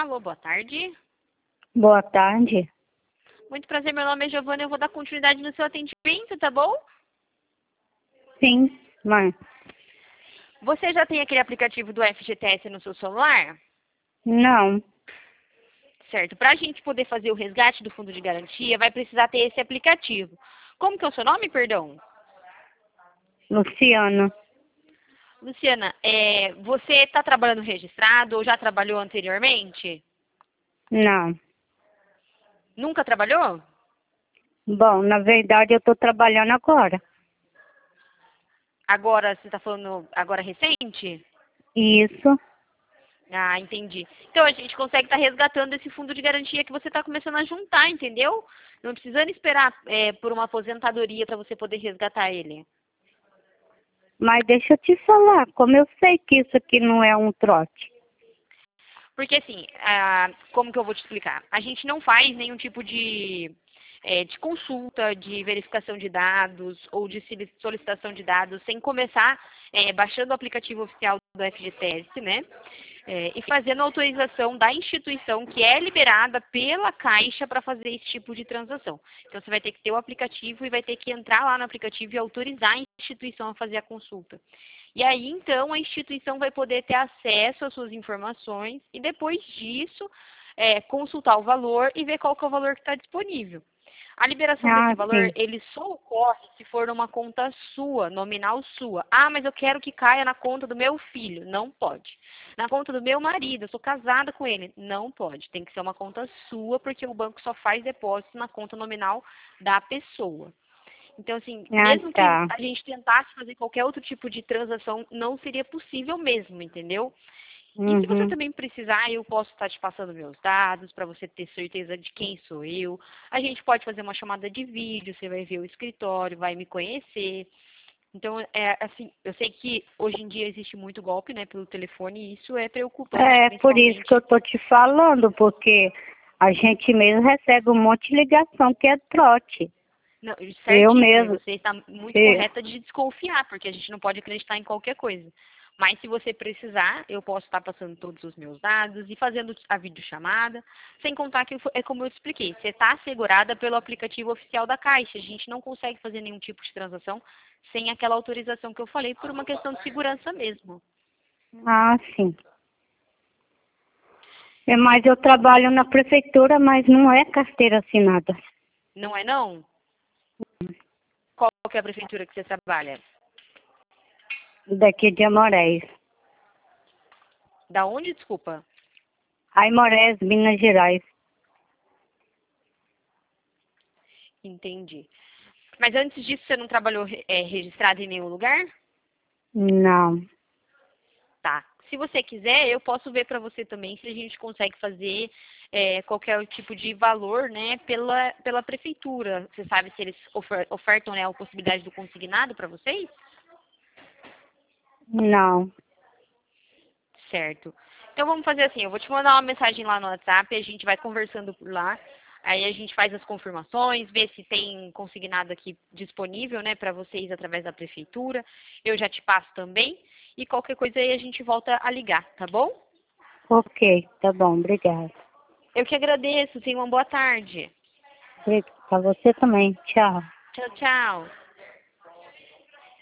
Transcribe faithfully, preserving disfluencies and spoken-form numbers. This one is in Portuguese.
Alô, boa tarde. Boa tarde. Muito prazer, meu nome é Giovana, eu vou dar continuidade no seu atendimento, tá bom? Sim, mãe. Você já tem aquele aplicativo do F G T S no seu celular? Não. Certo. Para a gente poder fazer o resgate do fundo de garantia, vai precisar ter esse aplicativo. Como que é o seu nome, perdão? Luciana. Luciana, é, você está trabalhando registrado ou já trabalhou anteriormente? Não. Nunca trabalhou? Bom, na verdade eu estou trabalhando agora. Agora, você está falando agora recente? Isso. Ah, entendi. Então a gente consegue estar resgatando esse fundo de garantia que você está começando a juntar, entendeu? Não precisando esperar é, por uma aposentadoria para você poder resgatar ele. Mas deixa eu te falar, como eu sei que isso aqui não é um trote? Porque assim, ah, como que eu vou te explicar? A gente não faz nenhum tipo de, é, de consulta, de verificação de dados ou de solicitação de dados sem começar é, baixando o aplicativo oficial do F G T S, né? É, e fazendo a autorização da instituição que é liberada pela Caixa para fazer esse tipo de transação. Então, você vai ter que ter o aplicativo e vai ter que entrar lá no aplicativo e autorizar a instituição a fazer a consulta. E aí, então, a instituição vai poder ter acesso às suas informações e, depois disso, é, consultar o valor e ver qual que é o valor que está disponível. A liberação Ah, desse valor, sim. ele só ocorre se for numa conta sua, nominal sua. Ah, mas eu quero que caia na conta do meu filho. Não pode. Na conta do meu marido, eu sou casada com ele. Não pode. Tem que ser uma conta sua, porque o banco só faz depósito na conta nominal da pessoa. Então, assim, Ah, mesmo que tá. a gente tentasse fazer qualquer outro tipo de transação, não seria possível mesmo, entendeu? E se você Uhum. também precisar, eu posso estar te passando meus dados para você ter certeza de quem sou eu. A gente pode fazer uma chamada de vídeo, você vai ver o escritório, vai me conhecer. Então, é assim, eu sei que hoje em dia existe muito golpe, né, pelo telefone, e isso é preocupante, É por isso que eu principalmente. tô te falando, porque a gente mesmo recebe um monte de ligação que é trote. Não, Eu certíssimo, e mesmo. você está muito Se- correta de desconfiar, porque a gente não pode acreditar em qualquer coisa. Mas se você precisar, eu posso estar passando todos os meus dados e fazendo a videochamada, sem contar que é como eu expliquei, você está assegurada pelo aplicativo oficial da Caixa. A gente não consegue fazer nenhum tipo de transação sem aquela autorização que eu falei, por uma questão de segurança mesmo. Ah, sim. É, mas eu trabalho na prefeitura, mas não é carteira assinada. Não é não? Qual que é a prefeitura que você trabalha? Daqui de Amorés. Da onde, desculpa? Aimorés, Minas Gerais. Entendi. Mas antes disso, você não trabalhou é, registrado em nenhum lugar? Não. Tá. Se você quiser, eu posso ver para você também se a gente consegue fazer é, qualquer tipo de valor, né, pela, pela prefeitura. Você sabe se eles ofer ofertam, né, a possibilidade do consignado para vocês? Não. Certo. Então vamos fazer assim, eu vou te mandar uma mensagem lá no WhatsApp, a gente vai conversando por lá. Aí a gente faz as confirmações, vê se tem consignado aqui disponível, né, para vocês através da prefeitura. Eu já te passo também. E qualquer coisa aí a gente volta a ligar, tá bom? Ok, tá bom, obrigada. Eu que agradeço. Tenha uma boa tarde. Pra você também. Tchau. Tchau, tchau.